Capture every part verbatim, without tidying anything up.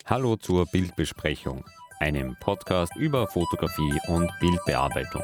Hallo zur Bildbesprechung, einem Podcast über Fotografie und Bildbearbeitung.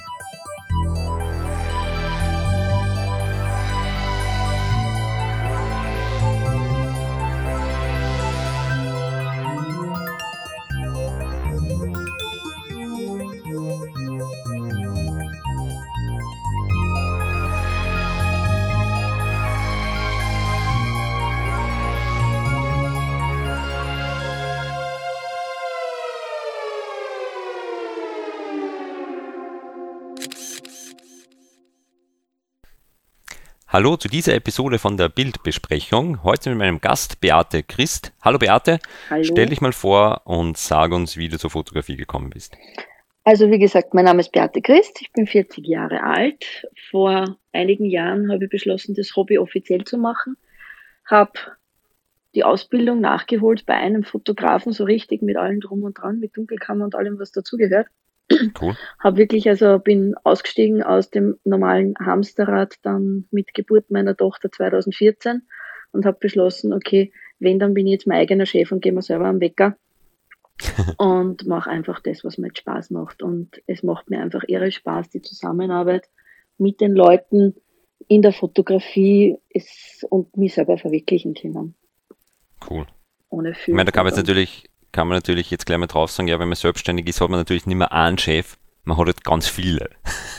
Hallo zu dieser Episode von der Bildbesprechung. Heute mit meinem Gast Beate Christ. Hallo Beate, Hallo. Stell dich mal vor und sag uns, wie du zur Fotografie gekommen bist. Also wie gesagt, mein Name ist Beate Christ, ich bin vierzig Jahre alt. Vor einigen Jahren habe ich beschlossen, das Hobby offiziell zu machen. Habe die Ausbildung nachgeholt bei einem Fotografen, so richtig mit allem drum und dran, mit Dunkelkammer und allem, was dazugehört. Cool. Habe wirklich, also bin ausgestiegen aus dem normalen Hamsterrad dann mit Geburt meiner Tochter zweitausendvierzehn und habe beschlossen, okay, wenn, dann bin ich jetzt mein eigener Chef und gehe mir selber am Wecker und mache einfach das, was mir jetzt Spaß macht. Und es macht mir einfach irre Spaß, die Zusammenarbeit mit den Leuten in der Fotografie ist und mich selber verwirklichen können. Cool. Ohne Ich meine, da kann man jetzt natürlich, kann man natürlich jetzt gleich mal drauf sagen, ja, wenn man selbstständig ist, hat man natürlich nicht mehr einen Chef, man hat halt ganz viele.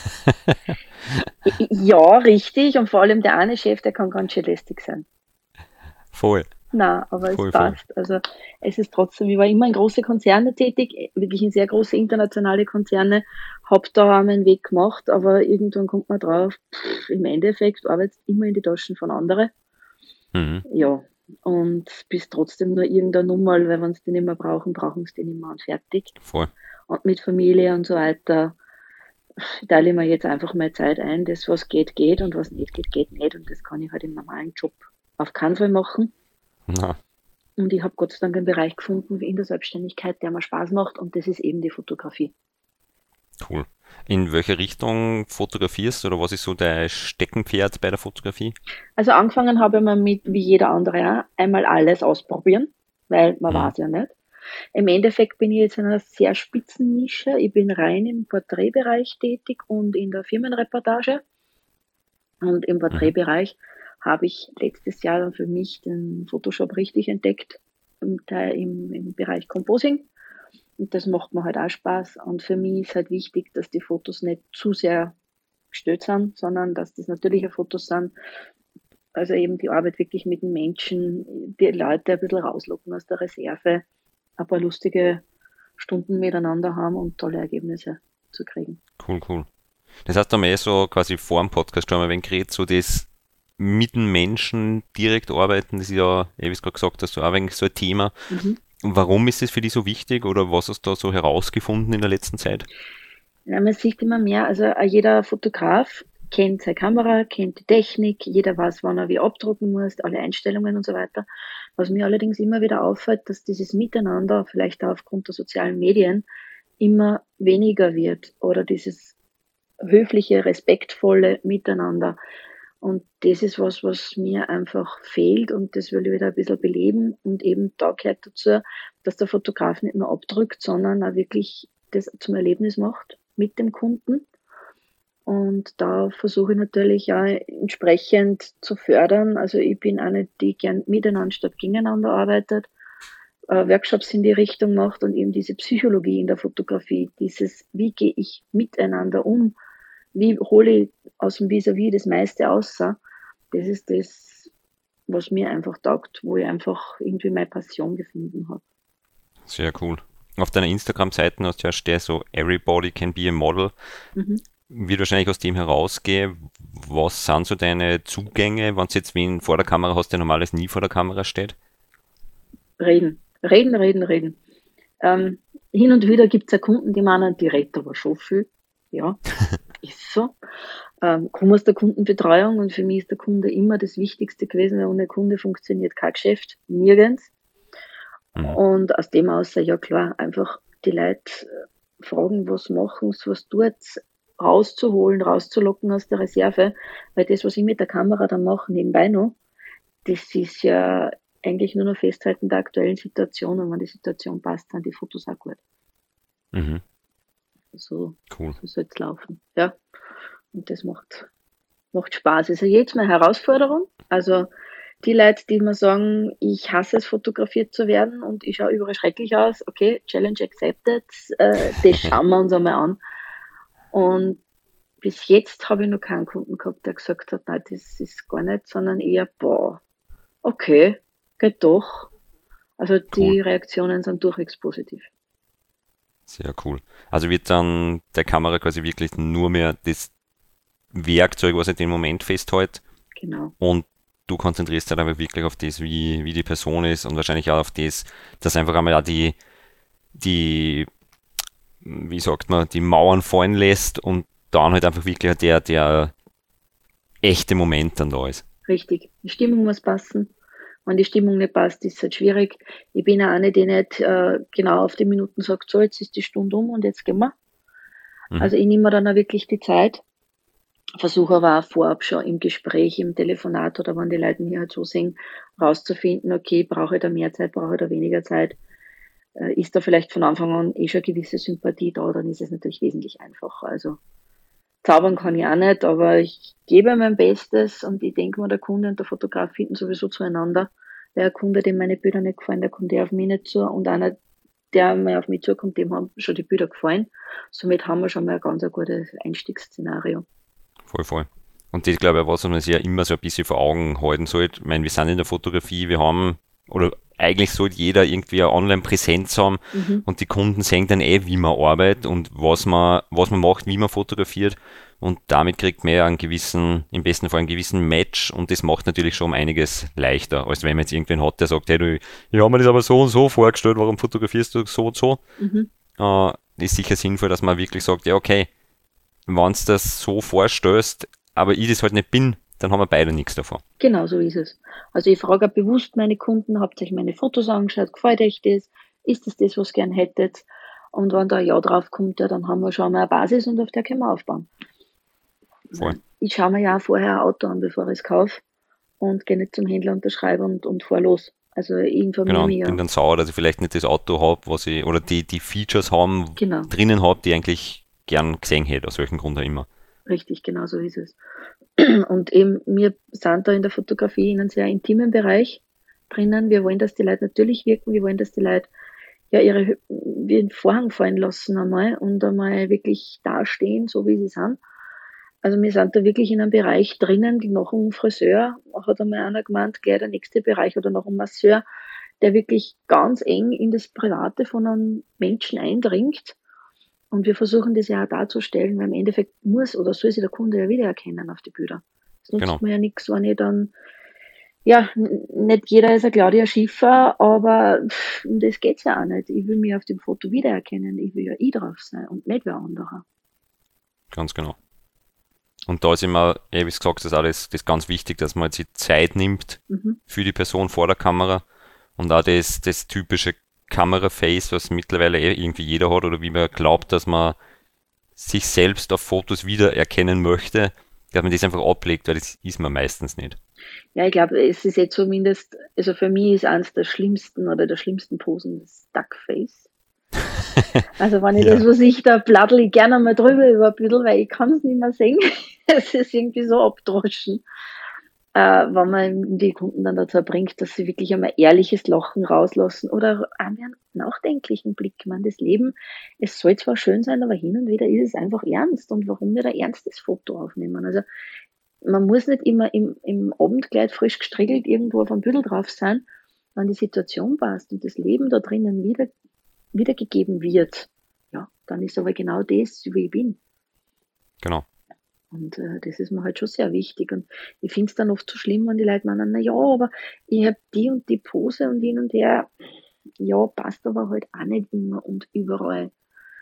Ja, richtig. Und vor allem der eine Chef, der kann ganz schön lästig sein. Voll. Na, aber Voll, es passt. Also es ist trotzdem, ich war immer in große Konzerne tätig, wirklich in sehr große internationale Konzerne, habe da auch meinen Weg gemacht, aber irgendwann kommt man drauf, pff, im Endeffekt arbeitest du immer in die Taschen von anderen. Mhm. Ja, und bist trotzdem nur irgendeine Nummer, weil wenn sie die nicht mehr brauchen, brauchen sie die nicht mehr und fertig. Voll. Und mit Familie und so weiter teile ich mir jetzt einfach meine Zeit ein. Das, was geht, geht und was nicht geht, geht nicht. Und das kann ich halt im normalen Job auf keinen Fall machen. Na, Und ich habe Gott sei Dank einen Bereich gefunden in der Selbstständigkeit, der mir Spaß macht. Und das ist eben die Fotografie. cool. In welche Richtung fotografierst du oder was ist so dein Steckenpferd bei der Fotografie? Also angefangen habe ich mal mit, wie jeder andere auch, einmal alles ausprobieren, weil man Mhm. weiß ja nicht. Im Endeffekt bin ich jetzt in einer sehr spitzen Nische. Ich bin rein im Porträtbereich tätig und in der Firmenreportage. Und im Porträtbereich habe ich letztes Jahr dann für mich den Photoshop richtig entdeckt, im, Teil, im, im Bereich Composing. Und das macht mir halt auch Spaß. Und für mich ist halt wichtig, dass die Fotos nicht zu sehr gestellt sind, sondern dass das natürliche Fotos sind. Also eben die Arbeit wirklich mit den Menschen, die Leute ein bisschen rauslocken aus der Reserve, ein paar lustige Stunden miteinander haben und tolle Ergebnisse zu kriegen. Cool, cool. Das heißt, da haben wir eh so quasi vor dem Podcast schon mal ein wenig geredet, so das mit den Menschen direkt arbeiten, das ist ja, eh, wie du es gerade gesagt hast, so ein wenig so ein Thema. Mhm. Und warum ist es für dich so wichtig oder was hast du da so herausgefunden in der letzten Zeit? Ja, man sieht immer mehr, also äh, jeder Fotograf kennt seine Kamera, kennt die Technik, jeder weiß, wann er wie abdrucken muss, alle Einstellungen und so weiter. Was mir allerdings immer wieder auffällt, dass dieses Miteinander, vielleicht auch aufgrund der sozialen Medien, immer weniger wird oder dieses höfliche, respektvolle Miteinander. Und das ist was, was mir einfach fehlt und das will ich wieder ein bisschen beleben und eben da gehört dazu, dass der Fotograf nicht nur abdrückt, sondern auch wirklich das zum Erlebnis macht mit dem Kunden. Und da versuche ich natürlich auch entsprechend zu fördern. Also ich bin eine, die gern miteinander statt gegeneinander arbeitet, äh, Workshops in die Richtung macht und eben diese Psychologie in der Fotografie, dieses, wie gehe ich miteinander um, wie hole ich aus dem Vis-à-vis das meiste aus, das ist das, was mir einfach taugt, wo ich einfach irgendwie meine Passion gefunden habe. Sehr cool. Auf deiner Instagram-Seite hast du ja stehen so Everybody can be a model. Mhm. Wird wahrscheinlich aus dem herausgehen, was sind so deine Zugänge, wenn du jetzt wen vor der Kamera hast, der normales nie vor der Kamera steht? Reden, reden, reden, reden. Ähm, hin und wieder gibt es ja Kunden, die meinen, die redet aber schon viel. Ja, ist so. Ähm, komme aus der Kundenbetreuung und für mich ist der Kunde immer das Wichtigste gewesen, weil ohne Kunde funktioniert kein Geschäft, nirgends. Mhm. Und aus dem aus, ja klar, einfach die Leute fragen, was machen sie, was tut rauszuholen, rauszulocken aus der Reserve, weil das, was ich mit der Kamera dann mache, nebenbei noch, das ist ja eigentlich nur noch festhalten der aktuellen Situation und wenn die Situation passt, sind die Fotos auch gut. Mhm. So, Cool. so soll es laufen. Ja. Und das macht, macht Spaß. Ist ja jetzt mal Herausforderung. Also die Leute, die mir sagen, ich hasse es, fotografiert zu werden und ich schaue überall schrecklich aus, okay, Challenge accepted, äh, das schauen wir uns einmal an. Und bis jetzt habe ich noch keinen Kunden gehabt, der gesagt hat, nein, das ist gar nicht, sondern eher, boah, okay, geht doch. Also die Cool. Reaktionen sind durchwegs positiv. Sehr cool. Also wird dann der Kamera quasi wirklich nur mehr das Werkzeug, was er den Moment festhält, Genau. und du konzentrierst dich dann aber wirklich auf das, wie, wie die Person ist und wahrscheinlich auch auf das, dass einfach einmal auch die, die, wie sagt man, die Mauern fallen lässt und dann halt einfach wirklich der, der echte Moment dann da ist. Richtig. Die Stimmung muss passen. Wenn die Stimmung nicht passt, ist es halt schwierig. Ich bin auch eine, die nicht äh, genau auf die Minuten sagt, so, jetzt ist die Stunde um und jetzt gehen wir. Mhm. Also ich nehme mir dann auch wirklich die Zeit, versuche aber auch vorab schon im Gespräch, im Telefonat oder wenn die Leute mich halt so sehen, rauszufinden, okay, brauche ich da mehr Zeit, brauche ich da weniger Zeit. Äh, ist da vielleicht von Anfang an eh schon eine gewisse Sympathie da, dann ist es natürlich wesentlich einfacher. Also zaubern kann ich auch nicht, aber ich gebe mein Bestes und ich denke mal, der Kunde und der Fotograf finden sowieso zueinander. Weil ein Kunde, dem meine Bilder nicht gefallen, der kommt eher auf mich nicht zu und einer, der mal auf mich zukommt, dem haben schon die Bilder gefallen. Somit haben wir schon mal ein ganz ein gutes Einstiegsszenario. Voll, voll. Und das, glaube ich, was man sich ja immer so ein bisschen vor Augen halten sollte. Ich meine, wir sind in der Fotografie, wir haben, oder eigentlich sollte jeder irgendwie eine Online-Präsenz haben, Mhm. und die Kunden sehen dann eh, wie man arbeitet und was man, was man macht, wie man fotografiert, und damit kriegt man ja einen gewissen, im besten Fall einen gewissen Match, und das macht natürlich schon um einiges leichter, als wenn man jetzt irgendwen hat, der sagt, hey, du, ich habe mir das aber so und so vorgestellt, warum fotografierst du so und so? Mhm. Äh, ist sicher sinnvoll, dass man wirklich sagt, ja, okay, wenn es das so vorstößt, aber ich das halt nicht bin, dann haben wir beide nichts davon. Genau so ist es. Also ich frage auch bewusst meine Kunden, habt ihr euch meine Fotos angeschaut, gefällt euch das? Ist das das, was ihr gern hättet? Und wenn da ein Ja drauf kommt, ja, dann haben wir schon mal eine Basis und auf der können wir aufbauen. Voll. Ich schaue mir ja auch vorher ein Auto an, bevor ich es kaufe und gehe nicht zum Händler, unterschreibe und, und fahre los. Also ich informiere Genau, mich und bin ja. dann sauer, dass ich vielleicht nicht das Auto habe, was ich, oder die, die Features haben, Genau, drinnen habe, die ich eigentlich gern gesehen hätte, aus welchem Grund auch immer. richtig, genau so ist es. Und eben, wir sind da in der Fotografie in einem sehr intimen Bereich drinnen. Wir wollen, dass die Leute natürlich wirken, wir wollen, dass die Leute ja ihre wie einen Vorhang fallen lassen einmal und einmal wirklich dastehen, so wie sie sind. Also wir sind da wirklich in einem Bereich drinnen, nach einem Friseur, hat einmal einer gemeint, gleich der nächste Bereich oder nach einem Masseur, der wirklich ganz eng in das Private von einem Menschen eindringt. Und wir versuchen das ja auch darzustellen, weil im Endeffekt muss oder soll sich der Kunde ja wiedererkennen auf die Bilder. Es nutzt Genau, mir ja nichts, wenn ich dann, ja, n- nicht jeder ist ein Claudia Schiffer, aber pff, um das geht's ja auch nicht. Ich will mich auf dem Foto wiedererkennen, ich will ja ich drauf sein und nicht wer anderer. ganz genau. Und da ist immer, ja, wie gesagt, das ist auch das, das ganz wichtig, dass man sich Zeit nimmt Mhm. für die Person vor der Kamera, und auch das, das typische Kameraface, was mittlerweile eh irgendwie jeder hat, oder wie man glaubt, dass man sich selbst auf Fotos wiedererkennen möchte, dass man das einfach ablegt, weil das ist man meistens nicht. Ja, ich glaube, es ist jetzt zumindest, also für mich ist eines der schlimmsten oder der schlimmsten Posen das Duckface. Also wenn ich Ja, das, was ich da pladdel ich gerne mal drüber über ein bisschen, weil ich kann es nicht mehr sehen. Es ist irgendwie so abdroschen. Äh, wenn man die Kunden dann dazu bringt, dass sie wirklich einmal ehrliches Lachen rauslassen oder einen nachdenklichen Blick. Ich meine, das Leben, es soll zwar schön sein, aber hin und wieder ist es einfach ernst. Und warum nicht ein ernstes Foto aufnehmen? Also man muss nicht immer im, im Abendkleid frisch gestriegelt irgendwo auf einem Büdel drauf sein, wenn die Situation passt und das Leben da drinnen wieder, wiedergegeben wird. Ja, dann ist aber genau das, wie ich bin. genau. Und äh, das ist mir halt schon sehr wichtig. Und ich finde es dann oft so schlimm, wenn die Leute meinen, na ja, aber ich habe die und die Pose und hin und her. Ja, passt aber halt auch nicht immer und überall.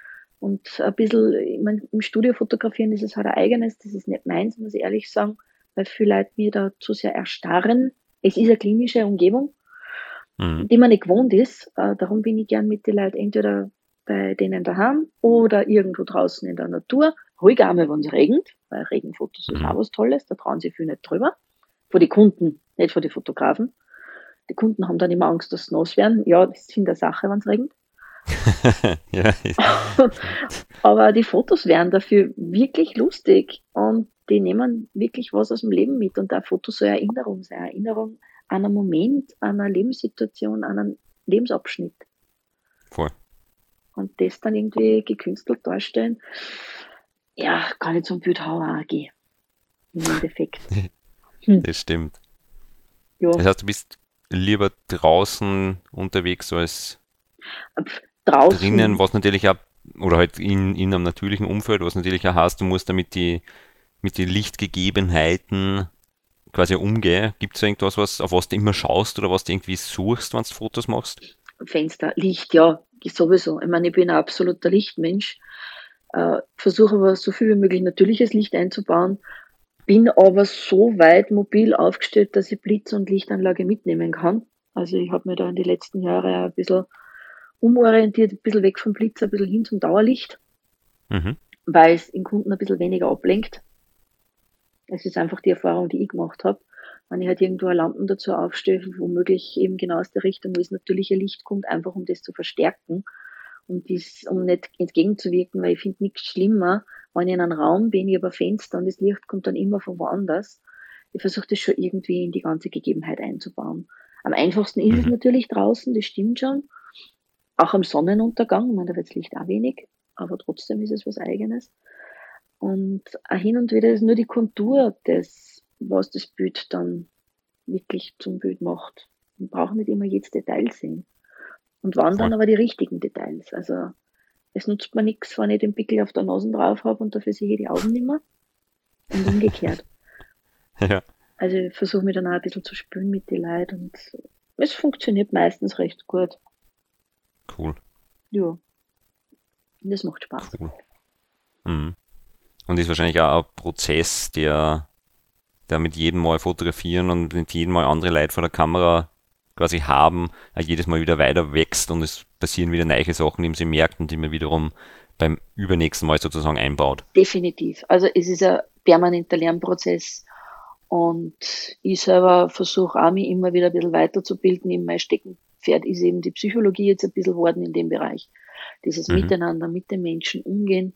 Und ein bisschen, ich mein, im Studio fotografieren ist es halt ein eigenes, das ist nicht meins, muss ich ehrlich sagen, weil viele Leute mir da zu sehr erstarren. Es ist eine klinische Umgebung, Mhm. die man nicht gewohnt ist. Äh, darum bin ich gern mit den Leuten entweder bei denen daheim oder irgendwo draußen in der Natur. Ruhig einmal, wenn es regnet, weil Regenfotos ist Mhm. auch was Tolles, da trauen sich viele nicht drüber. Vor die Kunden, nicht vor die Fotografen. Die Kunden haben dann immer Angst, dass sie nass werden. Ja, das ist in der Sache, wenn es regnet. Ja, Aber die Fotos wären dafür wirklich lustig und die nehmen wirklich was aus dem Leben mit. Und ein Foto soll Erinnerung sein, Erinnerung an einen Moment, an eine Lebenssituation, an einen Lebensabschnitt. voll. Und das dann irgendwie gekünstelt darstellen, ja, kann ich zum Bildhauer auch gehen. Im Endeffekt. Hm. Das stimmt. Ja, Das heißt, du bist lieber draußen unterwegs als pf, draußen. drinnen, was natürlich auch, oder halt in, in einem natürlichen Umfeld, was natürlich auch heißt, du musst damit die, mit den Lichtgegebenheiten quasi umgehen. Gibt es irgendwas, was, auf was du immer schaust oder was du irgendwie suchst, wenn du Fotos machst? Fenster, Licht, ja, sowieso. Ich meine, ich bin ein absoluter Lichtmensch. Äh, versuche aber so viel wie möglich natürliches Licht einzubauen, bin aber so weit mobil aufgestellt, dass ich Blitz- und Lichtanlage mitnehmen kann. Also ich habe mir da in den letzten Jahren ein bisschen umorientiert, ein bisschen weg vom Blitz, ein bisschen hin zum Dauerlicht, Mhm. weil es den Kunden ein bisschen weniger ablenkt. Es ist einfach die Erfahrung, die ich gemacht habe. Wenn ich halt irgendwo eine Lampen dazu aufstelle, womöglich eben genau aus der Richtung, wo das natürliche Licht kommt, einfach um das zu verstärken, um, dies, um nicht entgegenzuwirken, weil ich finde nichts schlimmer, wenn ich in einem Raum bin, ich habe ein Fenster und das Licht kommt dann immer von woanders. Ich versuche das schon irgendwie in die ganze Gegebenheit einzubauen. Am einfachsten ist es Mhm. natürlich draußen, das stimmt schon. Auch am Sonnenuntergang, ich meine, da wird das Licht auch wenig, aber trotzdem ist es was Eigenes. Und auch hin und wieder ist nur die Kontur das, was das Bild dann wirklich zum Bild macht. Man braucht nicht immer jedes Detail sehen. Und wann dann Voll. aber die richtigen Details. Also es nutzt mir nichts, wenn ich den Pickel auf der Nase drauf habe und dafür sehe ich die Augen nicht mehr. Und umgekehrt. Ja, Also ich versuche mich dann auch ein bisschen zu spülen mit den Leuten und es funktioniert meistens recht gut. cool, Ja, und das macht Spaß. cool. Mhm. Und ist wahrscheinlich auch ein Prozess, der, der mit jedem Mal fotografieren und mit jedem Mal andere Leute vor der Kamera quasi haben, auch jedes Mal wieder weiter wächst und es passieren wieder neue Sachen, die man sich merkt und die man wiederum beim übernächsten Mal sozusagen einbaut. Definitiv. Also es ist ein permanenter Lernprozess und ich selber versuche auch, mich immer wieder ein bisschen weiterzubilden. In mein Steckenpferd ist eben die Psychologie jetzt ein bisschen geworden in dem Bereich. Dieses Mhm. Miteinander mit den Menschen umgehen.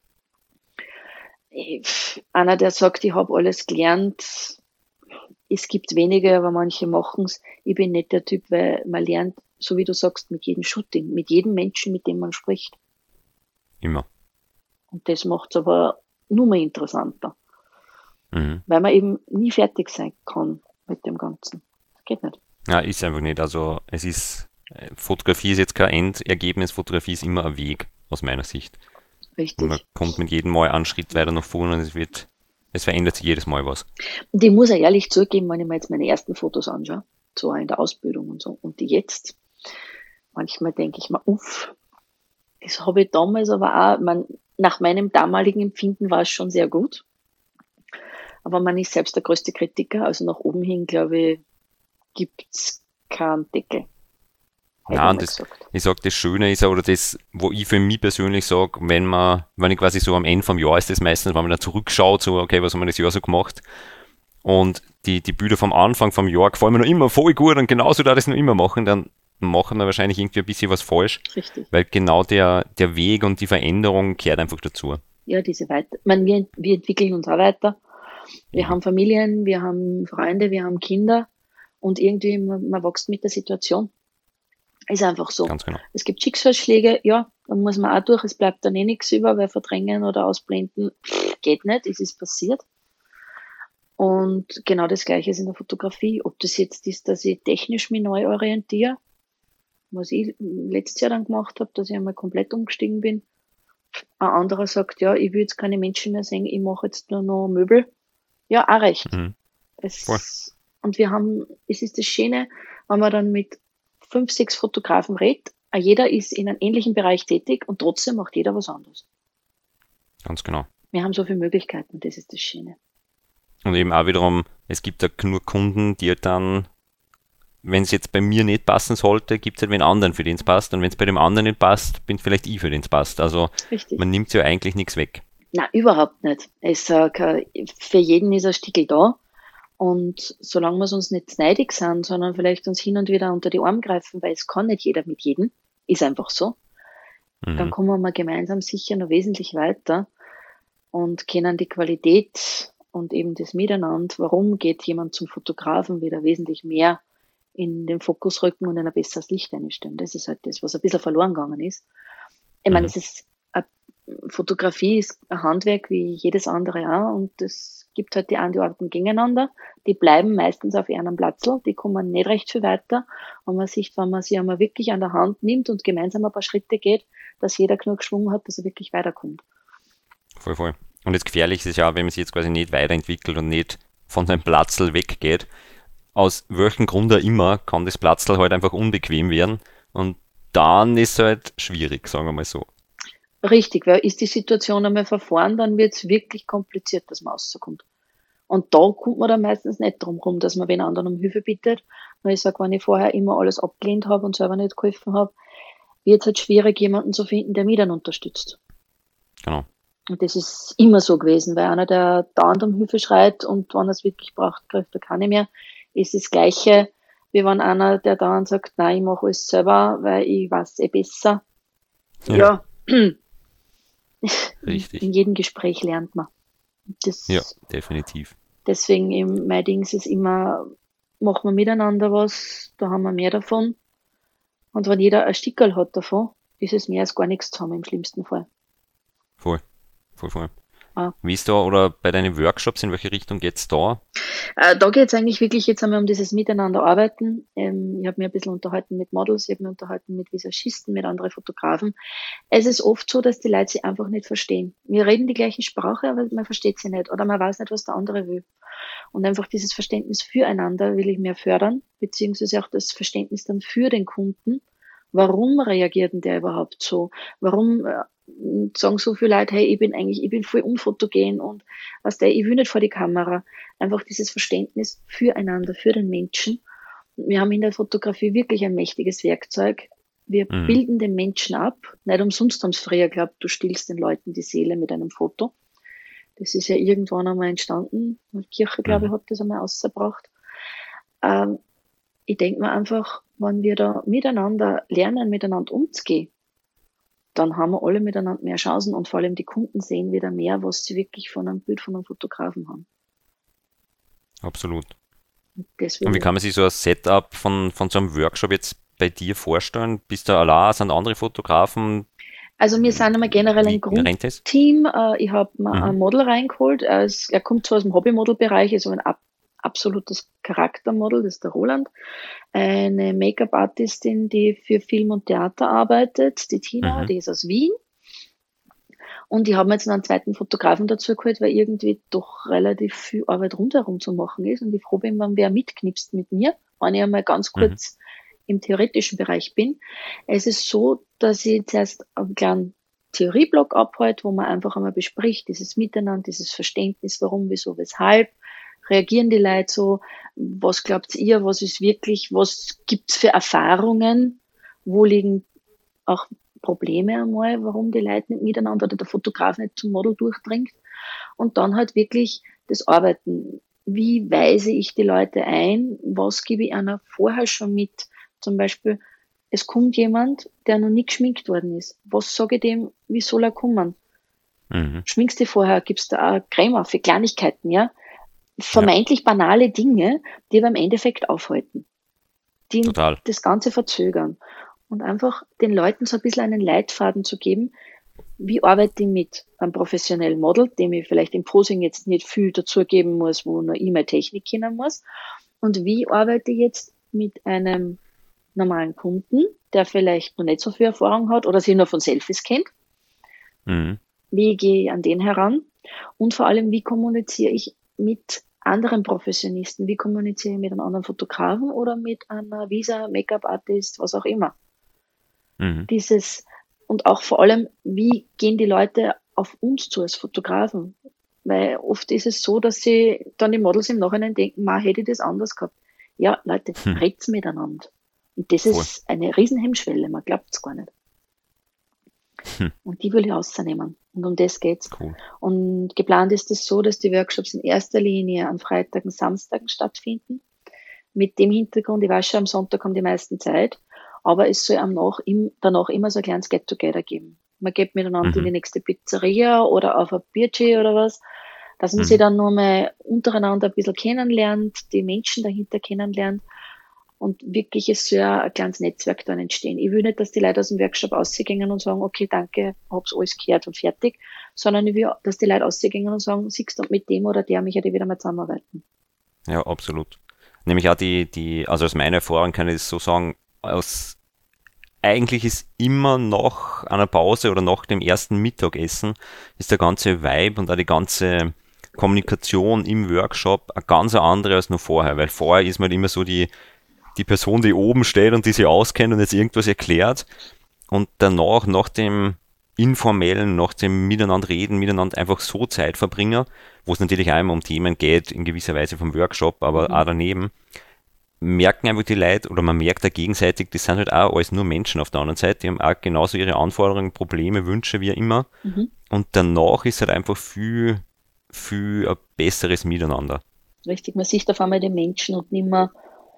Ich, einer, der sagt, ich habe alles gelernt, es gibt wenige, aber manche machen es. Ich bin nicht der Typ, weil man lernt, so wie du sagst, mit jedem Shooting, mit jedem Menschen, mit dem man spricht. Immer. Und das macht es aber nur mehr interessanter, Mhm. weil man eben nie fertig sein kann mit dem Ganzen. Das geht nicht. Ja, ist einfach nicht. Also es ist, äh, Fotografie ist jetzt kein Endergebnis, Fotografie ist immer ein Weg, aus meiner Sicht. Und man Richtig. kommt mit jedem Mal einen Schritt weiter nach vorne und es wird, es verändert sich jedes Mal was. Und ich muss auch ehrlich zugeben, wenn ich mir jetzt meine ersten Fotos anschaue, so auch in der Ausbildung und so, und die jetzt, manchmal denke ich mir, uff, das habe ich damals aber auch, man, nach meinem damaligen Empfinden war es schon sehr gut. Aber man ist selbst der größte Kritiker, also nach oben hin, glaube ich, gibt's keinen Deckel. Hätte Ja, ich und mal das, gesagt. ich sag, das Schöne ist, oder das, wo ich für mich persönlich sage, wenn man, wenn ich quasi so am Ende vom Jahr ist das meistens, wenn man dann zurückschaut, so, okay, was haben wir das Jahr so gemacht? Und die, die Bilder vom Anfang vom Jahr gefallen mir noch immer voll gut und genauso da das noch immer machen, dann machen wir wahrscheinlich irgendwie ein bisschen was falsch, Richtig. weil genau der, der Weg und die Veränderung kehrt einfach dazu. Ja, diese weiter. Ich meine, wir, wir entwickeln uns auch weiter. Wir Mhm. haben Familien, wir haben Freunde, wir haben Kinder und irgendwie, man, man wächst mit der Situation. Ist einfach so. Ganz genau. Es gibt Schicksalsschläge, ja, da muss man auch durch, es bleibt dann eh nichts über, weil verdrängen oder ausblenden pff, geht nicht, es ist passiert. Und genau das Gleiche ist in der Fotografie. Ob das jetzt ist, dass ich technisch mich neu orientiere, was ich letztes Jahr dann gemacht habe, dass ich einmal komplett umgestiegen bin. Ein anderer sagt, ja, ich will jetzt keine Menschen mehr sehen, ich mache jetzt nur noch Möbel. Ja, auch recht. Mhm. Es, Voll. und wir haben, es ist das Schöne, wenn man dann mit fünf, sechs Fotografen redet, jeder ist in einem ähnlichen Bereich tätig und trotzdem macht jeder was anderes. Ganz genau. Wir haben so viele Möglichkeiten, das ist das Schöne. Und eben auch wiederum, es gibt ja nur Kunden, die halt dann, wenn es jetzt bei mir nicht passen sollte, gibt es halt wen anderen, für den es passt. Und wenn es bei dem anderen nicht passt, bin vielleicht ich, für den es passt. Also Richtig. man nimmt ja eigentlich nichts weg. Na, überhaupt nicht. Es, äh, für jeden ist ein Stickel da. Und solange wir uns nicht neidig sind, sondern vielleicht uns hin und wieder unter die Arme greifen, weil es kann nicht jeder mit jedem, ist einfach so, dann Mhm. kommen wir gemeinsam sicher noch wesentlich weiter und können die Qualität und eben das Miteinander, warum geht jemand zum Fotografen, wieder wesentlich mehr in den Fokus rücken und in ein besseres Licht einstellen. Das ist halt das, was ein bisschen verloren gegangen ist. Ich meine, Mhm. es ist eine Fotografie ist ein Handwerk wie jedes andere auch und es gibt halt die einen, die arbeiten gegeneinander, die bleiben meistens auf einem Platzl, die kommen nicht recht viel weiter und man sieht, wenn man sie einmal wirklich an der Hand nimmt und gemeinsam ein paar Schritte geht, dass jeder genug Schwung hat, dass er wirklich weiterkommt. Voll, voll. Und das Gefährliche ist ja, wenn man sich jetzt quasi nicht weiterentwickelt und nicht von seinem Platzl weggeht, aus welchem Grund auch immer, kann das Platzl halt einfach unbequem werden und dann ist es halt schwierig, sagen wir mal so. Richtig, weil ist die Situation einmal verfahren, dann wird es wirklich kompliziert, dass man rauskommt. Und da kommt man dann meistens nicht drum rum, dass man wen anderen um Hilfe bittet. Weil ich sage, wenn ich vorher immer alles abgelehnt habe und selber nicht geholfen habe, wird es halt schwierig, jemanden zu finden, der mich dann unterstützt. Genau. Und das ist immer so gewesen, weil einer, der dauernd um Hilfe schreit und wenn er es wirklich braucht, greift er keine mehr, ist das Gleiche, wie wenn einer, der dauernd sagt, nein, ich mache alles selber, weil ich weiß eh besser. Ja, Ja, in richtig. jedem Gespräch lernt man. Ja, Das, definitiv. deswegen eben, mein Ding ist immer, machen wir miteinander was, da haben wir mehr davon. Und wenn jeder ein Stickerl hat davon, ist es mehr als gar nichts zu haben im schlimmsten Fall. Voll, voll, voll. Ah. Wie ist da, oder bei deinen Workshops, in welche Richtung geht's da? Äh, da geht es eigentlich wirklich jetzt einmal um dieses Miteinander-Arbeiten. Ähm, ich habe mich ein bisschen unterhalten mit Models, ich habe mich unterhalten mit Visagisten, mit anderen Fotografen. Es ist oft so, dass die Leute sich einfach nicht verstehen. Wir reden die gleiche Sprache, aber man versteht sie nicht oder man weiß nicht, was der andere will. Und einfach dieses Verständnis füreinander will ich mehr fördern, beziehungsweise auch das Verständnis dann für den Kunden. Warum reagiert denn der überhaupt so? Warum äh, sagen so viele Leute, hey, ich bin eigentlich, ich bin voll unfotogen und was der, ich will nicht vor die Kamera. Einfach dieses Verständnis füreinander, für den Menschen. Wir haben in der Fotografie wirklich ein mächtiges Werkzeug. Wir Mhm. bilden den Menschen ab. Nicht umsonst haben sie früher geglaubt, du stillst den Leuten die Seele mit einem Foto. Das ist ja irgendwann einmal entstanden. Die Kirche, glaube Mhm. ich, hat das einmal ausgebracht. Ähm, ich denke mir einfach, wenn wir da miteinander lernen, miteinander umzugehen, dann haben wir alle miteinander mehr Chancen und vor allem die Kunden sehen wieder mehr, was sie wirklich von einem Bild von einem Fotografen haben. Absolut. Das Und will wie kann ich. man sich so ein Setup von, von so einem Workshop jetzt bei dir vorstellen? Bist du allein, sind andere Fotografen? Also wir sind einmal generell ein Wie rennt es? Grundteam. Äh, Ich habe mal Mhm. ein Model reingeholt. Er, ist, er kommt zwar aus dem Hobbymodelbereich, ist aber ein ab, absolutes Charaktermodel, das ist der Roland. Eine Make-up-Artistin, die für Film und Theater arbeitet, die Tina, Mhm. die ist aus Wien. Und ich habe mir jetzt noch einen zweiten Fotografen dazu geholt, weil irgendwie doch relativ viel Arbeit rundherum zu machen ist. Und ich froh bin, wenn wer mitknipst mit mir, wenn ich einmal ganz Mhm. kurz im theoretischen Bereich bin. Es ist so, dass ich zuerst einen kleinen Theorieblock abhalte, wo man einfach einmal bespricht, dieses Miteinander, dieses Verständnis, warum, wieso, weshalb, reagieren die Leute so, was glaubt ihr, was ist wirklich, was gibt's für Erfahrungen, wo liegen auch Probleme einmal, warum die Leute nicht miteinander oder der Fotograf nicht zum Model durchdringt. Und dann halt wirklich das Arbeiten. Wie weise ich die Leute ein? Was gebe ich einer vorher schon mit? Zum Beispiel, es kommt jemand, der noch nie geschminkt worden ist. Was sage ich dem? Wie soll er kommen? Mhm. Schminkst du vorher? Gibst du auch Creme für Kleinigkeiten, ja? Ja, Vermeintlich banale Dinge, die aber im Endeffekt aufhalten, die total. das Ganze verzögern. Und einfach den Leuten so ein bisschen einen Leitfaden zu geben, wie arbeite ich mit einem professionellen Model, dem ich vielleicht im Posing jetzt nicht viel dazugeben muss, wo nur ich meine Technik kennen muss. Und wie arbeite ich jetzt mit einem normalen Kunden, der vielleicht noch nicht so viel Erfahrung hat oder sich nur von Selfies kennt. Mhm. Wie gehe ich an den heran? Und vor allem, wie kommuniziere ich mit anderen Professionisten? Wie kommuniziere ich mit einem anderen Fotografen oder mit einer Visa, Make-up-Artist, was auch immer? Mhm. Dieses, und auch vor allem, wie gehen die Leute auf uns zu als Fotografen? Weil oft ist es so, dass sie dann die Models im Nachhinein denken, ma, hätte ich das anders gehabt. Ja, Leute, Hm. red's miteinander. Und das Voll. ist eine Riesenhemmschwelle, man glaubt es gar nicht. Hm. Und die will ich rausnehmen. Und um das geht's. Cool. Und geplant ist es so, dass die Workshops in erster Linie an Freitagen, Samstagen stattfinden. Mit dem Hintergrund, ich weiß schon, am Sonntag haben die meisten Zeit, aber es soll am nach, im, danach immer so ein kleines Get-Together geben. Man geht miteinander Mhm. in die nächste Pizzeria oder auf ein Biertee oder was, dass man Mhm. sich dann nur mal untereinander ein bisschen kennenlernt, die Menschen dahinter kennenlernt und wirklich es soll ein kleines Netzwerk dann entstehen. Ich will nicht, dass die Leute aus dem Workshop rausgehen und sagen, okay, danke, hab's alles gehört und fertig, sondern ich will, dass die Leute rausgehen und sagen, siehst du, mit dem oder der möchte ich wieder mal zusammenarbeiten. Ja, absolut. Nämlich auch die, die, also aus meiner Erfahrung kann ich das so sagen, aus, eigentlich ist immer nach einer Pause oder nach dem ersten Mittagessen ist der ganze Vibe und auch die ganze Kommunikation im Workshop eine ganz andere als noch vorher, weil vorher ist man halt immer so die, die Person, die oben steht und die sich auskennt und jetzt irgendwas erklärt und danach, nach dem informellen, nach dem Miteinander reden, miteinander einfach so Zeit verbringen, wo es natürlich auch immer um Themen geht, in gewisser Weise vom Workshop, aber Mhm. auch daneben, merken einfach die Leute, oder man merkt da gegenseitig, das sind halt auch alles nur Menschen auf der anderen Seite, die haben auch genauso ihre Anforderungen, Probleme, Wünsche wie immer. Mhm. Und danach ist halt einfach viel, viel ein besseres Miteinander. Richtig, man sieht auf einmal den Menschen und nicht mehr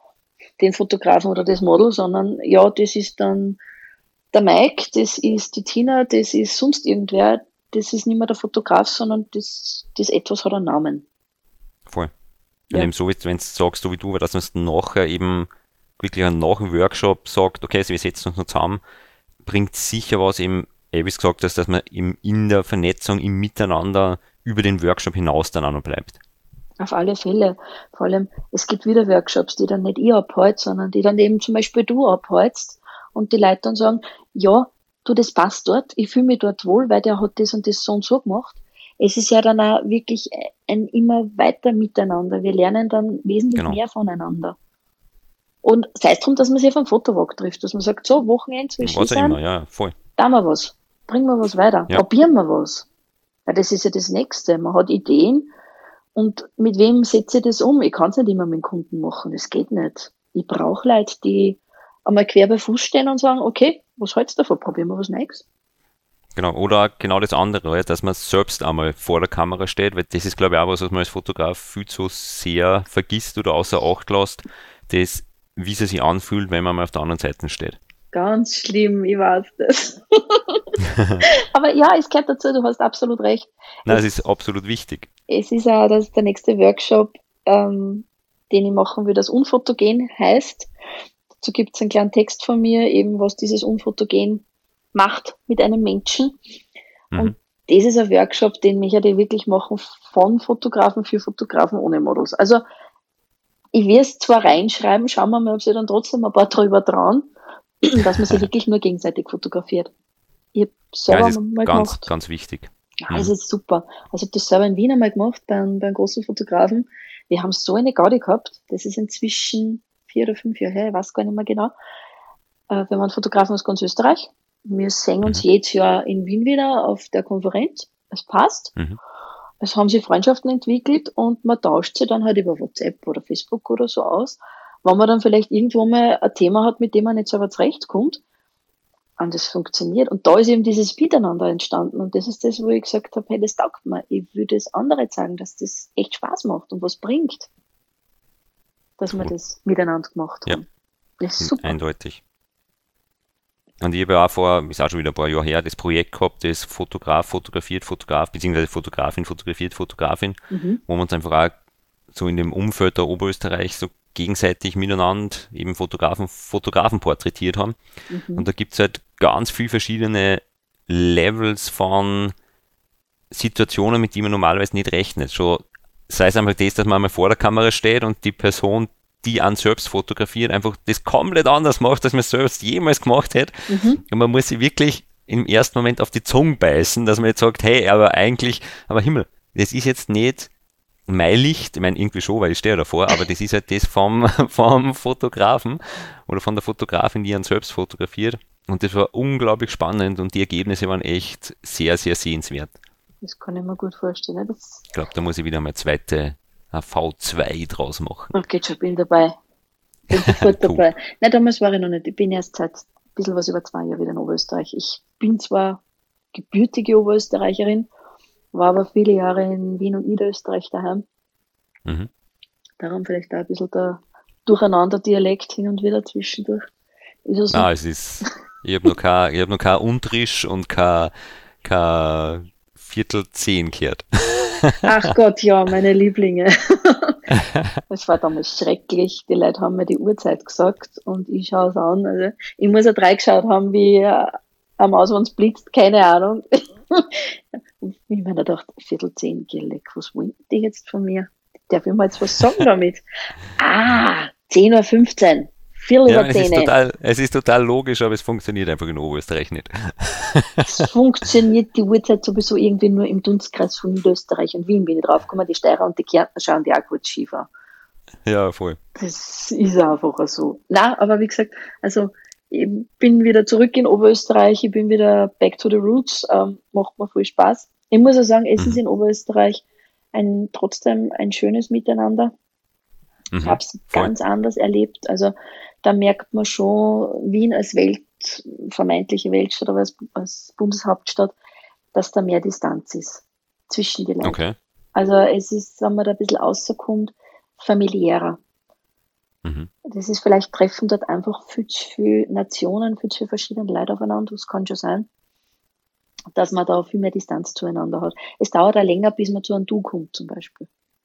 den Fotografen oder das Model, sondern ja, das ist dann der Mike, das ist die Tina, das ist sonst irgendwer, das ist nicht mehr der Fotograf, sondern das, das etwas hat einen Namen. Voll. Und Ja. eben so, wenn du sagst, so wie du, dass man es nachher eben wirklich nach dem Workshop sagt, okay, also wir setzen uns noch zusammen, bringt sicher was eben, wie es gesagt hast, dass man eben in der Vernetzung, im Miteinander über den Workshop hinaus dann auch noch bleibt. Auf alle Fälle. Vor allem, es gibt wieder Workshops, die dann nicht ich abhalte, sondern die dann eben zum Beispiel du abhaltst und die Leute dann sagen, ja, du, das passt dort, ich fühle mich dort wohl, weil der hat das und das so und so gemacht. Es ist ja dann auch wirklich ein immer weiter Miteinander. Wir lernen dann wesentlich Genau. mehr voneinander. Und sei es darum, dass man sich auf einem Fotowalk trifft, dass man sagt, so, Wochenende soll Was Ski auch immer, sein, ja, voll. da wir was, bringen wir was weiter, Ja. probieren wir was. Weil das ist ja das Nächste. Man hat Ideen und mit wem setze ich das um? Ich kann es nicht immer mit dem Kunden machen, das geht nicht. Ich brauche Leute, die einmal quer bei Fuß stehen und sagen, okay, was hältst du davon? Probieren wir was Neues. Genau, oder genau das andere, dass man selbst einmal vor der Kamera steht, weil das ist, glaube ich, auch was, was man als Fotograf viel zu sehr vergisst oder außer Acht lässt, das, wie es sich anfühlt, wenn man mal auf der anderen Seite steht. Ganz schlimm, ich weiß das. Aber ja, es gehört dazu, du hast absolut recht. Nein, es, das ist absolut wichtig. Es ist auch das, der nächste Workshop, ähm, den ich machen will, das Unfotogen heißt. Dazu gibt es einen kleinen Text von mir, eben was dieses Unfotogen macht mit einem Menschen. Mhm. Und das ist ein Workshop, den möchte ich wirklich machen von Fotografen für Fotografen ohne Models. Also ich will es zwar reinschreiben, schauen wir mal, ob sie dann trotzdem ein paar drüber trauen, dass man sich wirklich nur gegenseitig fotografiert. Ich habe selber Ja, das ist mal ganz, gemacht. ganz wichtig. Ja, Mhm. es ist super. Also ich habe das selber in Wien einmal gemacht, bei einem, bei einem großen Fotografen. Wir haben so eine Gaudi gehabt, das ist inzwischen vier oder fünf Jahre her, ich weiß gar nicht mehr genau. Äh, wir waren Fotografen aus ganz Österreich. Wir sehen uns Mhm. jedes Jahr in Wien wieder auf der Konferenz. Es passt. Mhm. Es haben sich Freundschaften entwickelt und man tauscht sich dann halt über WhatsApp oder Facebook oder so aus, wenn man dann vielleicht irgendwo mal ein Thema hat, mit dem man nicht selber zurechtkommt. Und das funktioniert. Und da ist eben dieses Miteinander entstanden. Und das ist das, wo ich gesagt habe, hey, das taugt mir. Ich würde es andere sagen, dass das echt Spaß macht und was bringt, dass wir Cool. das miteinander gemacht Ja. haben. Das ist super. Eindeutig. Und ich habe ja auch vor, ist auch schon wieder ein paar Jahre her, das Projekt gehabt, das Fotograf fotografiert, Fotograf, beziehungsweise Fotografin fotografiert, Fotografin, Mhm. wo wir uns einfach auch so in dem Umfeld der Oberösterreich so gegenseitig miteinander eben Fotografen, Fotografen porträtiert haben. Mhm. Und da gibt es halt ganz viele verschiedene Levels von Situationen, mit denen man normalerweise nicht rechnet. Schon sei es einfach das, dass man einmal vor der Kamera steht und die Person, die einen selbst fotografiert, einfach das komplett anders macht, als man selbst jemals gemacht hätte. Mhm. Und man muss sich wirklich im ersten Moment auf die Zunge beißen, dass man jetzt sagt, hey, aber eigentlich, aber Himmel, das ist jetzt nicht mein Licht, ich meine irgendwie schon, weil ich stehe davor, aber das ist halt das vom, vom Fotografen oder von der Fotografin, die einen selbst fotografiert. Und das war unglaublich spannend und die Ergebnisse waren echt sehr, sehr sehenswert. Das kann ich mir gut vorstellen. Das Ich glaube, da muss ich wieder mal zweite äh, V zwei draus machen. okay, schon bin dabei. Bin sofort Cool. dabei. Nein, damals war ich noch nicht. Ich bin erst seit ein bisschen was über zwei Jahren wieder in Oberösterreich. Ich bin zwar gebürtige Oberösterreicherin, war aber viele Jahre in Wien und Niederösterreich daheim. Mhm. Darum vielleicht auch ein bisschen der Durcheinander-Dialekt hin und wieder zwischendurch. Ist ja so. Na, es ist, ich habe noch kein, ich hab noch kein Untrisch und kein, kein Viertel zehn gehört. Ach Gott, ja, meine Lieblinge. Es war damals schrecklich. Die Leute haben mir die Uhrzeit gesagt und ich schaue es an. Also ich muss ja reingeschaut haben, wie äh, am Aus, wenn es blitzt, keine Ahnung. Und ich mir gedacht, Viertel zehn, Geleck, was wollen die jetzt von mir? Darf ich mal jetzt was sagen damit? Ah, zehn Uhr fünfzehn. Viertel Ja, über es ist zehn. total, es ist total logisch, aber es funktioniert einfach in Oberösterreich nicht. Es funktioniert die Uhrzeit sowieso irgendwie nur im Dunstkreis von Niederösterreich und Wien. Bin ich draufgekommen, die Steirer und die Kärntner schauen die auch kurz Skifahren. Ja, voll. Das ist einfach so. Na, aber wie gesagt, also ich bin wieder zurück in Oberösterreich, ich bin wieder back to the roots, ähm, macht mir viel Spaß. Ich muss auch sagen, es Mhm. ist in Oberösterreich ein, trotzdem ein schönes Miteinander. Ich Mhm. habe es Voll. ganz anders erlebt. Also da merkt man schon, Wien als Welt, vermeintliche Weltstadt, aber als, als Bundeshauptstadt, dass da mehr Distanz ist zwischen die Leute. Okay. Also es ist, wenn man da ein bisschen rauskommt, familiärer. Mhm. Das ist vielleicht treffen dort einfach viel zu viele Nationen, viel zu viele verschiedene Leute aufeinander. Das kann schon sein, dass man da viel mehr Distanz zueinander hat. Es dauert auch länger, bis man zu einem Du kommt zum Beispiel.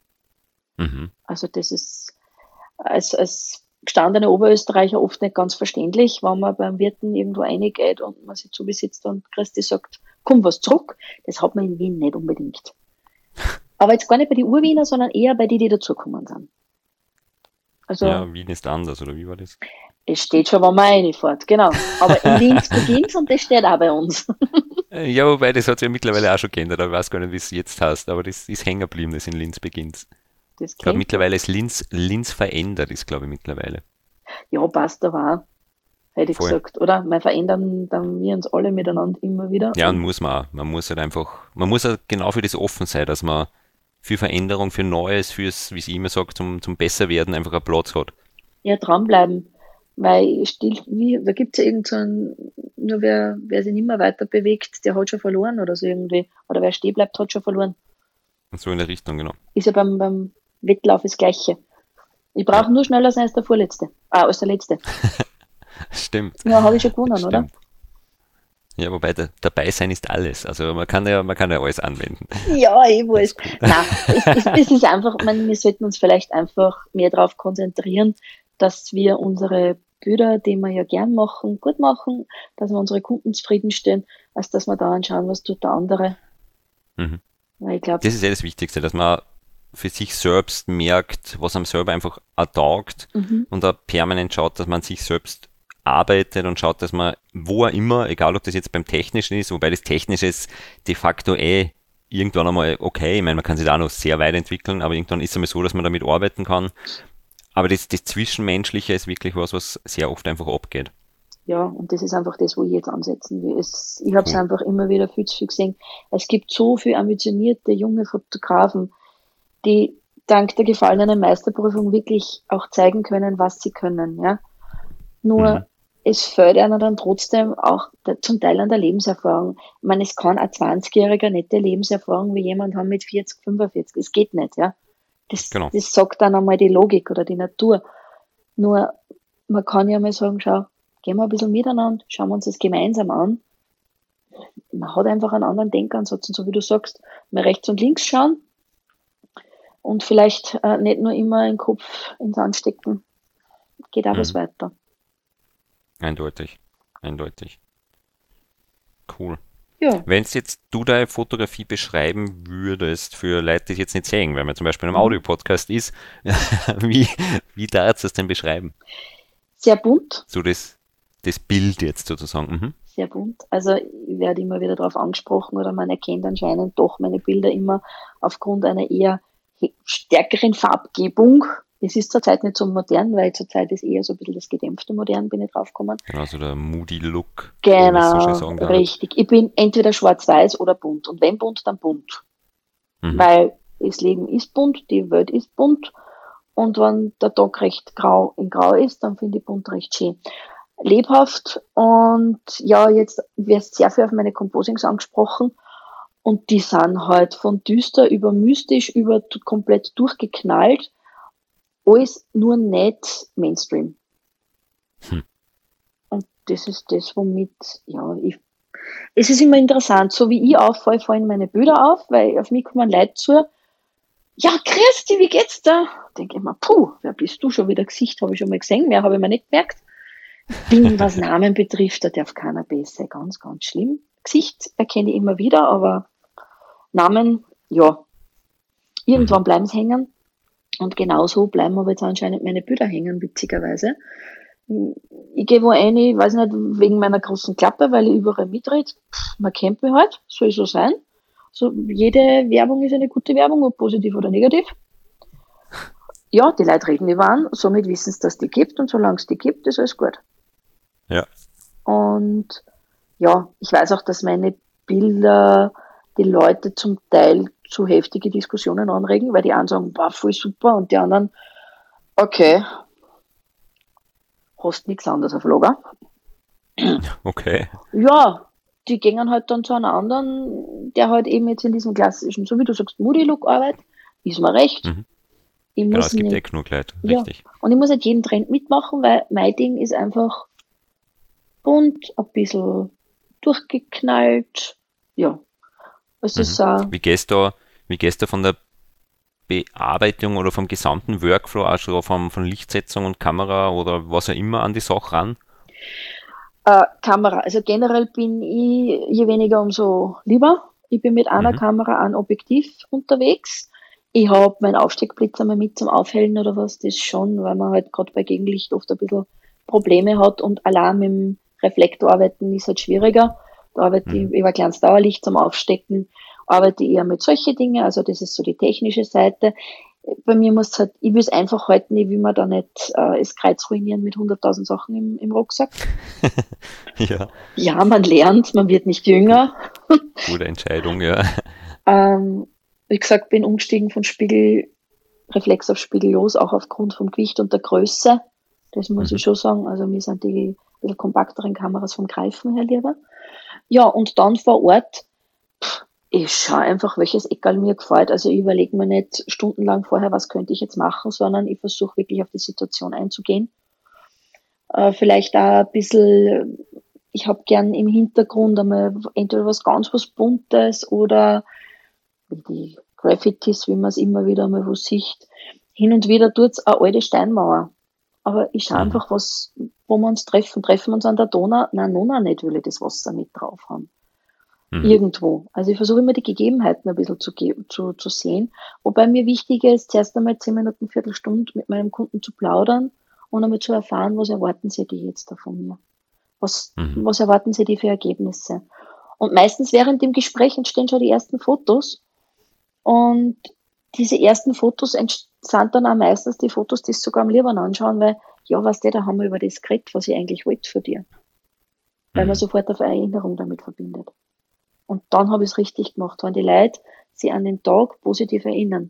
Mhm. Also das ist als, als gestandene Oberösterreicher oft nicht ganz verständlich, wenn man beim Wirten irgendwo reingeht und man sich zubesitzt und Christi sagt, komm was zurück. Das hat man in Wien nicht unbedingt. Aber jetzt gar nicht bei den Urwiener, sondern eher bei denen, die dazugekommen sind. Also Ja, Wien ist anders, oder wie war das? es steht schon, wenn man reinfährt, genau. Aber in Linz beginnt und das steht auch bei uns. Äh, Ja, wobei, das hat sich ja mittlerweile auch schon geändert, aber ich weiß gar nicht, wie es jetzt heißt, aber das ist hängen geblieben, das in Linz beginnt. Das Ich glaube, kennt mittlerweile ist Linz, Linz verändert, ist glaube ich mittlerweile. ja, passt aber auch, hätte ich Voll. gesagt, oder? Wir verändern dann wir uns alle miteinander immer wieder. Ja, und Und muss man auch. Man muss halt einfach, man muss halt genau für das offen sein, dass man für Veränderung, für Neues, fürs, wie ich immer sage, zum, zum Besserwerden einfach einen Platz hat. ja, dranbleiben. Weil still, wie, da gibt es ja irgend so einen, nur wer, wer sich nicht mehr weiter bewegt, der hat schon verloren oder so irgendwie. Oder wer stehen bleibt, hat schon verloren. Und so in der Richtung, genau. Ist ja beim, beim Wettlauf das Gleiche. Ich brauche Ja. nur schneller sein als der Vorletzte. Ah, als der Letzte. Stimmt. Ja, habe ich schon gewonnen, oder? Stimmt. Ja, wobei da, dabei sein ist alles. Also man kann ja, man kann ja alles anwenden. Ja, ich Das weiß. ist cool. Nein, es, es, es ist einfach, man, wir sollten uns vielleicht einfach mehr darauf konzentrieren, dass wir unsere Bilder, die wir ja gern machen, gut machen, dass wir unsere Kunden zufriedenstellen, als dass wir da anschauen, was tut der andere. Mhm. Weil ich glaube, Das ist ja das Wichtigste, dass man für sich selbst merkt, was einem selber einfach auch taugt mhm, und da permanent schaut, dass man sich selbst arbeitet und schaut, dass man, wo er immer, egal ob das jetzt beim Technischen ist, wobei das Technische ist de facto eh irgendwann einmal okay, ich meine, man kann sich da auch noch sehr weit entwickeln, aber irgendwann ist es einmal so, dass man damit arbeiten kann. Aber das, das Zwischenmenschliche ist wirklich was, was sehr oft einfach abgeht. ja, und das ist einfach das, wo ich jetzt ansetzen will. Es, ich habe es Cool. einfach immer wieder viel zu viel gesehen. Es gibt so viele ambitionierte junge Fotografen, die dank der gefallenen Meisterprüfung wirklich auch zeigen können, was sie können. Ja? Nur Mhm. es fehlt einer dann trotzdem auch der, zum Teil an der Lebenserfahrung. Ich meine, es kann ein zwanzigjähriger nette Lebenserfahrung wie jemand haben mit vierzig, fünfundvierzig. Es geht nicht, ja. Das, Genau. das sagt dann einmal die Logik oder die Natur. Nur, man kann ja mal sagen, schau, gehen wir ein bisschen miteinander, schauen wir uns das gemeinsam an. Man hat einfach einen anderen Denkansatz und so wie du sagst, mal rechts und links schauen und vielleicht äh, nicht nur immer den Kopf ins Sand stecken. Geht auch was Mhm. weiter. Eindeutig. Eindeutig. Cool. Ja. Wenn jetzt du deine Fotografie beschreiben würdest für Leute, die es jetzt nicht sehen, wenn man zum Beispiel in einem Mhm. Audio-Podcast ist, wie, wie darfst du es denn beschreiben? Sehr bunt, So das, das Bild jetzt sozusagen. Mhm. sehr bunt. Also ich werde immer wieder darauf angesprochen oder man erkennt anscheinend doch meine Bilder immer aufgrund einer eher he- stärkeren Farbgebung. Es ist zurzeit nicht so modern, weil zurzeit ist eher so ein bisschen das gedämpfte Modern, bin ich draufgekommen. Genau, so der Moody Look, wie man es so schön Genau, sagen darf. richtig. Ich bin entweder schwarz-weiß oder bunt. Und wenn bunt, dann bunt. Mhm. Weil das Leben ist bunt, die Welt ist bunt. Und wenn der Tag recht grau in grau ist, dann finde ich bunt recht schön. lebhaft und ja, jetzt wirst sehr viel auf meine Composings angesprochen und die sind halt von düster über mystisch über t- komplett durchgeknallt. Alles nur nicht Mainstream. Hm. Und das ist das, womit, ja, ich, es ist immer interessant, so wie ich auffalle, fallen meine Bilder auf, weil auf mich kommen Leute zu, ja, Christi, wie geht's da? Denke ich mir, puh, wer bist du schon wieder? Gesicht habe ich schon mal gesehen, mehr habe ich mir nicht gemerkt. Bin, was Namen betrifft, da darf keiner besser, ganz, ganz schlimm. Gesicht erkenne ich immer wieder, aber Namen, ja, irgendwann Mhm. bleiben sie hängen. Und genauso bleiben aber jetzt anscheinend meine Bilder hängen, witzigerweise. Ich gehe wo rein, ich weiß nicht, wegen meiner großen Klappe, weil ich überall mitrede. Pff, man kennt mich halt, soll so sein. So, jede Werbung ist eine gute Werbung, ob positiv oder negativ. Ja, die Leute reden über an, somit wissen sie, dass es die gibt und solange es die gibt, ist alles gut. Ja. Und ja, ich weiß auch, dass meine Bilder die Leute zum Teil zu heftige Diskussionen anregen, weil die einen sagen, boah, voll super und die anderen, okay, hast nichts anderes auf Lager. Okay. Ja, die gehen halt dann zu einem anderen, der halt eben jetzt in diesem klassischen, so wie du sagst, Moody-Look arbeitet, ist mir recht. Mhm. Ich Genau, muss es gibt eh nicht, genug Leute, ja, richtig. und ich muss nicht jeden Trend mitmachen, weil mein Ding ist einfach bunt, ein bisschen durchgeknallt, ja. Es ist, Mhm. äh, Wie gehst du, wie gehst du von der Bearbeitung oder vom gesamten Workflow, also vom, von Lichtsetzung und Kamera oder was auch immer an die Sache ran? Äh, Kamera. Also generell bin ich, je weniger, umso lieber. Ich bin mit einer Mhm. Kamera, ein Objektiv unterwegs. Ich habe meinen Aufsteckblitz einmal mit zum Aufhellen oder was, das schon, weil man halt gerade bei Gegenlicht oft ein bisschen Probleme hat und allein mit dem Reflektor arbeiten ist halt schwieriger. Da arbeite ich Mhm. über ein kleines Dauerlicht zum Aufstecken, arbeite ich eher mit solchen Dingen, also das ist so die technische Seite. Bei mir muss halt, ich will es einfach halten, ich will mir da nicht äh, das Kreuz ruinieren mit hunderttausend Sachen im, im Rucksack. Ja, Ja, man lernt, man wird nicht gu jünger. gute Entscheidung, ja. Ähm, wie gesagt, bin umgestiegen von Spiegelreflex auf spiegellos, auch aufgrund vom Gewicht und der Größe. Das muss Mhm. ich schon sagen. Also mir sind die ein bisschen kompakteren Kameras vom Greifen her lieber. Ja, und dann vor Ort, ich schaue einfach, welches Eckerl mir gefällt. Also ich überlege mir nicht stundenlang vorher, was könnte ich jetzt machen, sondern ich versuche wirklich auf die Situation einzugehen. Äh, vielleicht auch ein bisschen, ich habe gern im Hintergrund einmal entweder was ganz was Buntes oder die Graffitis, wie man es immer wieder mal wo sieht. Hin und wieder tut's eine alte Steinmauer. Aber ich schaue Mhm. einfach, was, wo wir uns treffen. Treffen wir uns an der Donau? Nein, Nona nicht, will ich das Wasser mit drauf haben. Mhm. Irgendwo. Also ich versuche immer die Gegebenheiten ein bisschen zu, ge- zu, zu sehen. Wobei mir wichtig ist, zuerst einmal zehn Minuten, Viertelstunde mit meinem Kunden zu plaudern und einmal zu erfahren, was erwarten sie die jetzt da von mir? Was, Mhm. was erwarten sie die für Ergebnisse? Und meistens während dem Gespräch entstehen schon die ersten Fotos und diese ersten Fotos ent- sind dann auch meistens die Fotos, die sie sogar am liebsten anschauen, weil, ja, weißt du, da haben wir über das geredet, was ich eigentlich wollte von dir. Weil man Mhm. sofort auf eine Erinnerung damit verbindet. Und dann habe ich es richtig gemacht, wenn die Leute sich an den Tag positiv erinnern.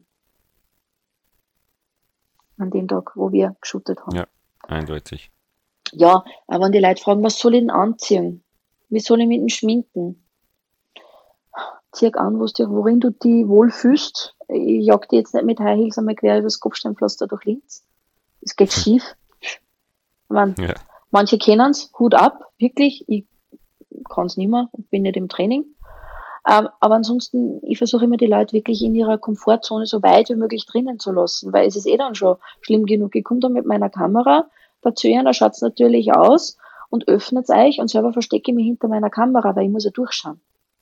An den Tag, wo wir geshootet haben. Ja, eindeutig. Ja, aber wenn die Leute fragen, was soll ich denn anziehen? Wie soll ich mit dem schminken? Zieh an, was dir, worin du dich wohlfühlst. Ich jag die jetzt nicht mit High Heels einmal quer übers Kopfsteinpflaster durch Linz. Es geht schief. Ich mein, Ja. manche kennen's, Hut ab, wirklich. Ich kann's nicht mehr, bin nicht im Training. Ähm, aber ansonsten, ich versuche immer die Leute wirklich in ihrer Komfortzone so weit wie möglich drinnen zu lassen, weil es ist eh dann schon schlimm genug. Ich komme da mit meiner Kamera, dazu ja, da schaut's natürlich aus und öffnet's euch und selber verstecke ich mich hinter meiner Kamera, weil ich muss ja durchschauen.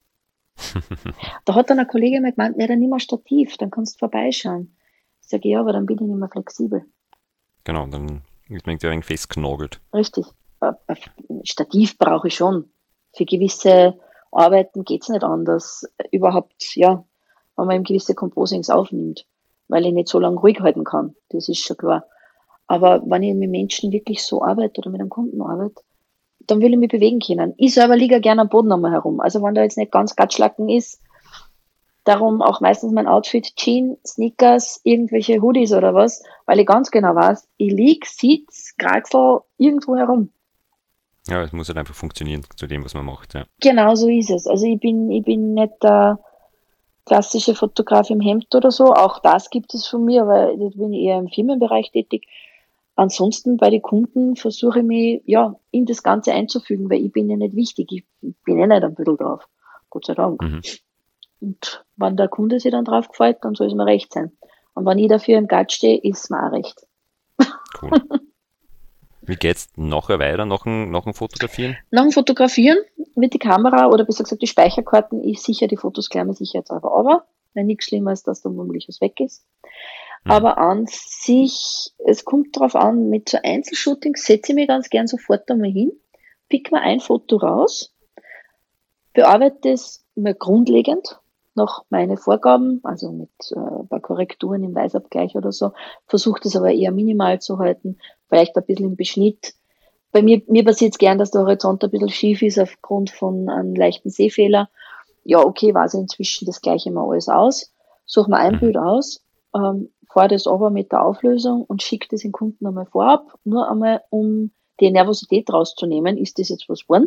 Da hat dann ein Kollege mal gemeint, ja, dann nimm ein Stativ, dann kannst du vorbeischauen. Ich sage, ja, aber dann bin ich nicht mehr flexibel. Genau, dann ist man irgendwie ein wenig festgenagelt. Richtig. Ein Stativ brauche ich schon. Für gewisse Arbeiten geht's nicht anders. Überhaupt, ja, wenn man eben gewisse Composings aufnimmt, weil ich nicht so lange ruhig halten kann. Das ist schon klar. Aber wenn ich mit Menschen wirklich so arbeite oder mit einem Kunden arbeite, dann will ich mich bewegen können. Ich selber liege gerne am Boden einmal herum. Also wenn da jetzt nicht ganz Gatschlacken ist, darum auch meistens mein Outfit, Jeans, Sneakers, irgendwelche Hoodies oder was, weil ich ganz genau weiß, ich lieg, sitz, kraxel irgendwo herum. Ja, es muss halt einfach funktionieren zu dem, was man macht, ja. Genau so ist es. Also ich bin, ich bin nicht der klassische Fotograf im Hemd oder so. Auch das gibt es von mir, weil ich bin eher im Firmenbereich tätig. Ansonsten bei den Kunden versuche ich mich ja in das Ganze einzufügen, weil ich bin ja nicht wichtig. Ich bin ja nicht ein bisschen drauf. Gott sei Dank. Mhm, Und wenn der Kunde sich dann drauf gefällt, dann soll es mir recht sein. Und wenn ich dafür im Guide stehe, ist es mir auch recht. cool. Wie geht's nachher weiter, nach dem, nach dem Fotografieren? Nach dem Fotografieren wird die Kamera oder besser gesagt die Speicherkarten, ich sichere die Fotos gleich mal sicherheitshalber aber, weil nichts schlimmer ist, dass da womöglich was weg ist. Mhm, Aber an sich, es kommt darauf an, mit so Einzelshootings setze ich mich ganz gern sofort einmal hin, pick mir ein Foto raus, bearbeite es mal grundlegend nach meinen Vorgaben, also mit äh, ein paar Korrekturen im Weißabgleich oder so, versuche das aber eher minimal zu halten, vielleicht ein bisschen im Beschnitt. Bei mir, mir passiert es gern, dass der Horizont ein bisschen schief ist aufgrund von einem leichten Sehfehler. Ja, okay, weiß ich inzwischen das gleiche mal alles aus. Suche mir ein mhm. Bild aus, ähm, fahre das aber mit der Auflösung und schicke das den Kunden einmal vorab, nur einmal, um die Nervosität rauszunehmen. Ist das jetzt was geworden?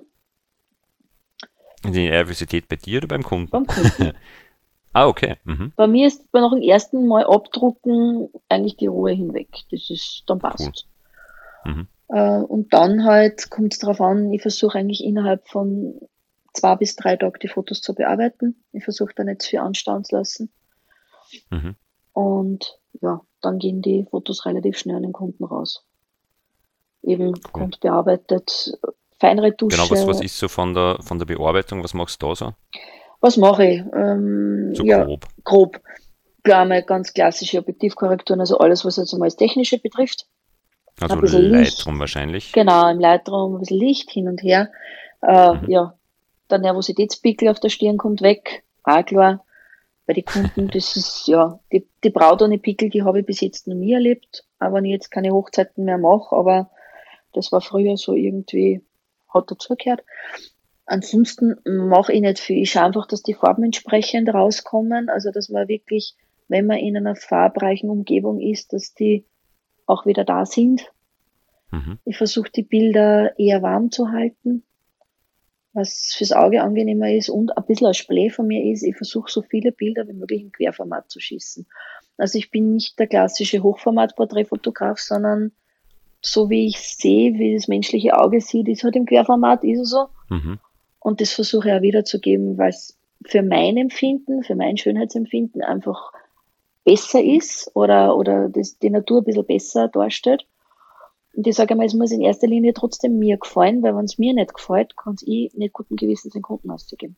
Die Nervosität bei dir oder beim Kunden? Beim Kunden. Ah, okay. Mhm, Bei mir ist bei nach dem ersten Mal abdrucken eigentlich die Ruhe hinweg. Das ist, dann cool. passt. Mhm, Äh, und dann halt kommt es darauf an, ich versuche eigentlich innerhalb von zwei bis drei Tagen die Fotos zu bearbeiten. Ich versuche da nicht zu viel anstauen zu lassen. mhm, Und ja, dann gehen die Fotos relativ schnell an den Kunden raus. Eben cool. grundbearbeitet, Genau, was, was Feinretusche. ist so von der, von der Bearbeitung? Was machst du da so? Was mache ich? Ähm, So ja, grob. grob. Klar, mal ganz klassische Objektivkorrekturen, also alles, was jetzt einmal das Technische betrifft. Ein Also bisschen Licht, Lightroom wahrscheinlich. genau, im Lightroom ein bisschen Licht hin und her. Äh, Mhm, ja, der Nervositätspickel auf der Stirn kommt weg, auch klar. Bei den Kunden, das ist, ja, die, die Braut ohne Pickel, die habe ich bis jetzt noch nie erlebt, auch wenn ich jetzt keine Hochzeiten mehr mache, aber das war früher so irgendwie, hat dazugehört. Ansonsten mache ich nicht viel. Ich schaue einfach, dass die Farben entsprechend rauskommen, also dass man wirklich, wenn man in einer farbreichen Umgebung ist, dass die auch wieder da sind. mhm, Ich versuche die Bilder eher warm zu halten, was fürs Auge angenehmer ist und ein bisschen ein Splay von mir ist, ich versuche so viele Bilder wie möglich im Querformat zu schießen. Also ich bin nicht der klassische Hochformat-Porträtfotograf, sondern so wie ich sehe, wie das menschliche Auge sieht, ist halt im Querformat, ist es so. mhm. Und das versuche ich auch wiederzugeben, weil es für mein Empfinden, für mein Schönheitsempfinden einfach besser ist oder, oder das, die Natur ein bisschen besser darstellt. Und ich sage einmal, es muss in erster Linie trotzdem mir gefallen, weil wenn es mir nicht gefällt, kann es ich nicht guten Gewissens den Kunden auszugeben.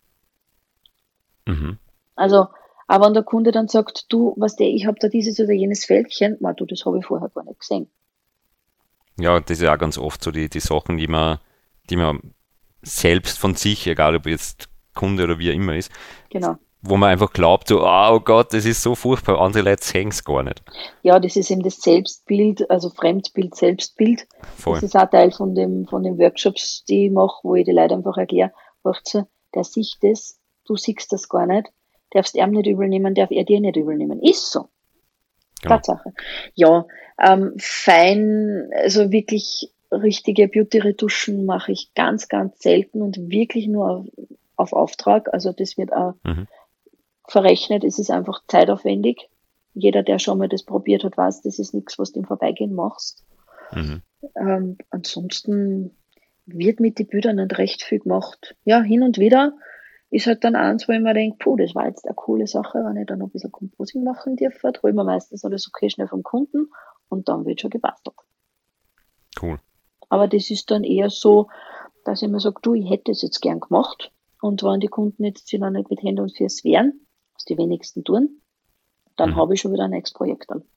Mhm. Also, aber wenn der Kunde dann sagt, du, was der, ich habe da dieses oder jenes Fältchen, ma, du, das habe ich vorher gar nicht gesehen. Ja, das ist ja auch ganz oft so die, die Sachen, die man, die man selbst von sich, egal ob jetzt Kunde oder wie er immer ist, Genau. wo man einfach glaubt, so, ah, oh Gott, das ist so furchtbar, andere Leute sehen es gar nicht. Ja, das ist eben das Selbstbild, also Fremdbild, Selbstbild. Das Voll. ist auch Teil von dem, von den Workshops, die ich mache, wo ich die Leute einfach erkläre, so, der sieht das, du siehst das gar nicht, darfst ihm nicht übel nehmen, darf er dir nicht übel nehmen. Ist so. Genau. Tatsache. Ja, ähm, fein, also wirklich richtige Beauty-Retuschen mache ich ganz, ganz selten und wirklich nur auf, auf Auftrag. Also das wird auch Mhm. verrechnet. Es ist einfach zeitaufwendig. Jeder, der schon mal das probiert hat, weiß, das ist nichts, was du im Vorbeigehen machst. Mhm. Ähm, ansonsten wird mit den Bildern nicht recht viel gemacht. Ja, hin und wieder ist halt dann eins, wo ich mir denke, puh, das war jetzt eine coole Sache, wenn ich dann noch ein bisschen Composing machen dürfte, hol mir meistens alles okay schnell vom Kunden und dann wird schon gebastelt. Cool. Aber das ist dann eher so, dass ich mir sage, du, ich hätte es jetzt gern gemacht und wenn die Kunden jetzt sich noch nicht mit Händen und Füßen wehren, was die wenigsten tun, dann Mhm. habe ich schon wieder ein nächstes Projekt an.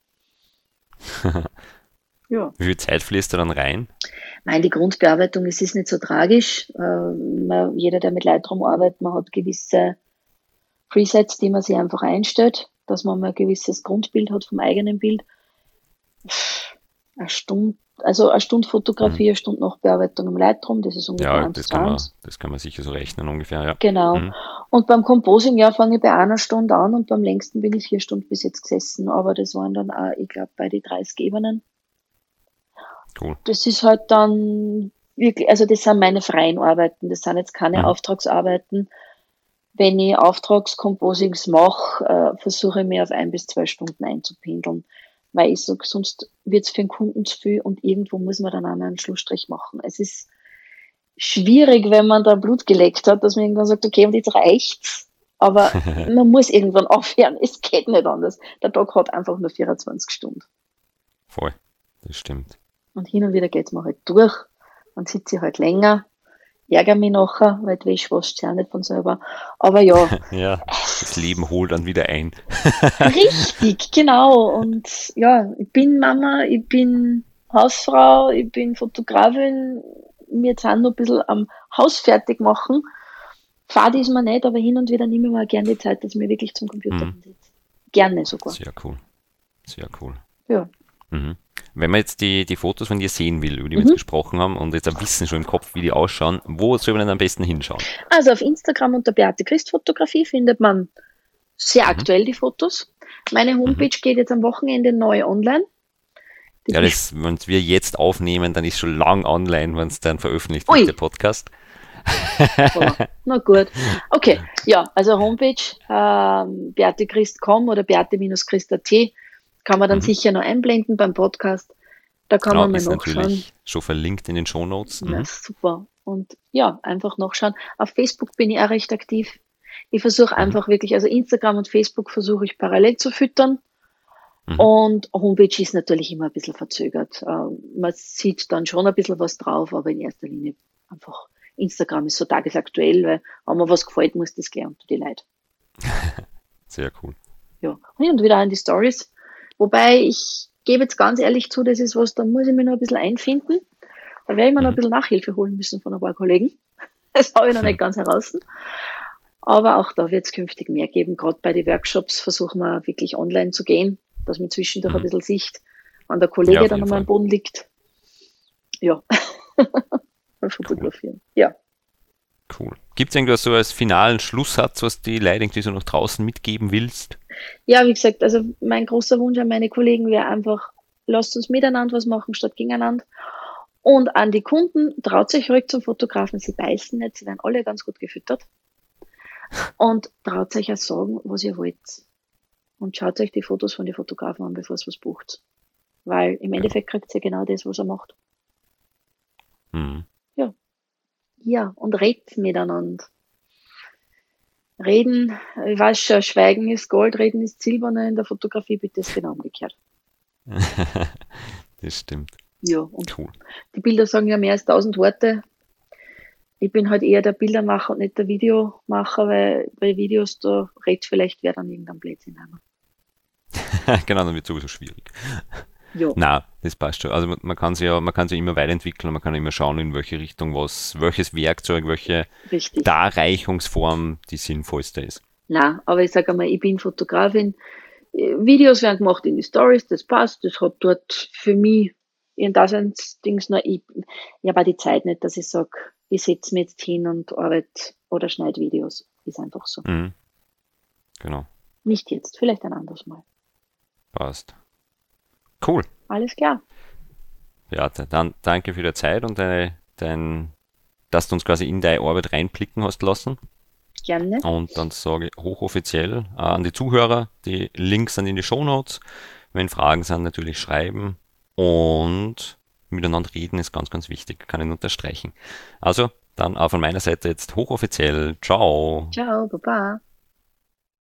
Ja. Wie viel Zeit fließt da dann rein? Nein, die Grundbearbeitung, es ist nicht so tragisch. Äh, man, jeder, der mit Lightroom arbeitet, man hat gewisse Presets, die man sich einfach einstellt, dass man mal ein gewisses Grundbild hat vom eigenen Bild. Eine Stunde, also eine Stunde Fotografie, Mhm. eine Stunde Nachbearbeitung im Lightroom, das ist ungefähr Ja, eins das zu kann man, eins. das kann man sicher so rechnen ungefähr, ja. Genau. Mhm. Und beim Composing, ja, fange ich bei einer Stunde an und beim längsten bin ich vier Stunden bis jetzt gesessen, aber das waren dann auch, ich glaube, bei die dreißig Ebenen. Cool. Das ist halt dann, wirklich, also das sind meine freien Arbeiten, das sind jetzt keine Mhm. Auftragsarbeiten. Wenn ich Auftragscomposings mache, äh, versuche ich mir auf ein bis zwei Stunden einzupendeln, weil ich sage, sonst wird es für den Kunden zu viel und irgendwo muss man dann auch mal einen Schlussstrich machen. Es ist schwierig, wenn man da Blut geleckt hat, dass man irgendwann sagt, okay, und jetzt reicht's. Aber man muss irgendwann aufhören. Es geht nicht anders. Der Tag hat einfach nur vierundzwanzig Stunden. Voll, das stimmt. Und hin und wieder geht's mir halt durch. Dann sitze ich halt länger, ärgere mich nachher, weil die Wäsche wascht ja auch nicht von selber. Aber ja, Ja, das Leben holt dann wieder ein. richtig, genau. Und ja, ich bin Mama, ich bin Hausfrau, ich bin Fotografin. Wir sind noch ein bisschen am Haus fertig machen. Fad ist mir nicht, aber hin und wieder nehme ich mir gerne die Zeit, dass ich mir wirklich zum Computer Mhm. hinsetze. Gerne sogar. Sehr cool. Sehr cool. Ja. Mhm. Wenn man jetzt die, die Fotos von dir sehen will, über die wir Mhm. jetzt gesprochen haben und jetzt ein Wissen schon im Kopf, wie die ausschauen, wo soll man denn am besten hinschauen? Also auf Instagram unter Beate Christ Fotografie findet man sehr Mhm. aktuell die Fotos. Meine Homepage geht jetzt am Wochenende neu online. Das Ja, ist, das, wenn wir jetzt aufnehmen, dann ist schon lang online, wenn es dann veröffentlicht Ui. wird, der Podcast. oh, na gut. Okay, ja, also Homepage ähm, beate christ punkt com oder beate Christ punkt at kann man dann Mhm. sicher noch einblenden beim Podcast. Da kann Ja, man mal ist nachschauen. natürlich schon verlinkt in den Shownotes. Ja, Mhm. super. Und ja, einfach nachschauen. Auf Facebook bin ich auch recht aktiv. Ich versuche Mhm. einfach wirklich, also Instagram und Facebook versuche ich parallel zu füttern. Mhm. Und Homepage ist natürlich immer ein bisschen verzögert. Ähm, man sieht dann schon ein bisschen was drauf, aber in erster Linie einfach Instagram ist so tagesaktuell, weil wenn mir was gefällt, muss das gleich unter die Leute. Sehr cool. Ja. Und wieder an die Stories. Wobei ich gebe jetzt ganz ehrlich zu, das ist was, da muss ich mich noch ein bisschen einfinden. Da werde ich mir noch ein Mhm. bisschen Nachhilfe holen müssen von ein paar Kollegen. Das habe ich noch Mhm. nicht ganz heraus. Aber auch da wird es künftig mehr geben. Gerade bei den Workshops versuchen wir wirklich online zu gehen, dass man zwischendurch Mhm. ein bisschen Sicht, wenn der Kollege Ja, auf dann jeden einmal am Fall. Boden liegt. Ja. Mal fotografieren. Ja. Cool. Gibt es irgendwas so als finalen Schlusssatz, was die Leute irgendwie so nach draußen mitgeben willst? Ja, wie gesagt, also mein großer Wunsch an meine Kollegen wäre einfach, lasst uns miteinander was machen statt gegeneinander. Und an die Kunden, traut euch ruhig zum Fotografen, sie beißen nicht, sie werden alle ganz gut gefüttert. Und traut euch auch sagen, was ihr wollt. Und schaut euch die Fotos von den Fotografen an, bevor ihr was bucht. Weil im Endeffekt kriegt ihr genau das, was er macht. Mhm. Ja, und redet miteinander. Reden, ich weiß schon, Schweigen ist Gold, Reden ist Silber, in der Fotografie bitte ist genau umgekehrt. Das stimmt. Ja, und Cool. die Bilder sagen ja mehr als tausend Worte. Ich bin halt eher der Bildermacher und nicht der Videomacher, weil bei Videos, da redet vielleicht wer dann irgendein Blödsinn haben. Genau, dann wird es sowieso schwierig. Ja, Na, das passt schon. Also man, man kann sich ja, man kann sich immer weiterentwickeln und man kann immer schauen, in welche Richtung was, welches Werkzeug, welche richtig. Darreichungsform die sinnvollste ist. Na, aber ich sage einmal, ich bin Fotografin. Äh, Videos werden gemacht in die Stories, das passt, das hat dort für mich ihren Daseinsdings noch. Ich, ich habe auch die Zeit nicht, dass ich sage, ich setze mich jetzt hin und arbeite oder schneide Videos. Ist einfach so. Mhm. Genau, Nicht jetzt, vielleicht ein anderes Mal. passt. Cool. Alles klar. Beate, dann danke für die Zeit und deine, dein, dass du uns quasi in deine Arbeit reinblicken hast lassen. Gerne. Und dann sage ich hochoffiziell äh, an die Zuhörer, die Links sind in die Shownotes. Wenn Fragen sind, natürlich schreiben. Und miteinander reden ist ganz, ganz wichtig, kann ich nur unterstreichen. Also, dann auch von meiner Seite jetzt hochoffiziell. Ciao. Ciao, Baba.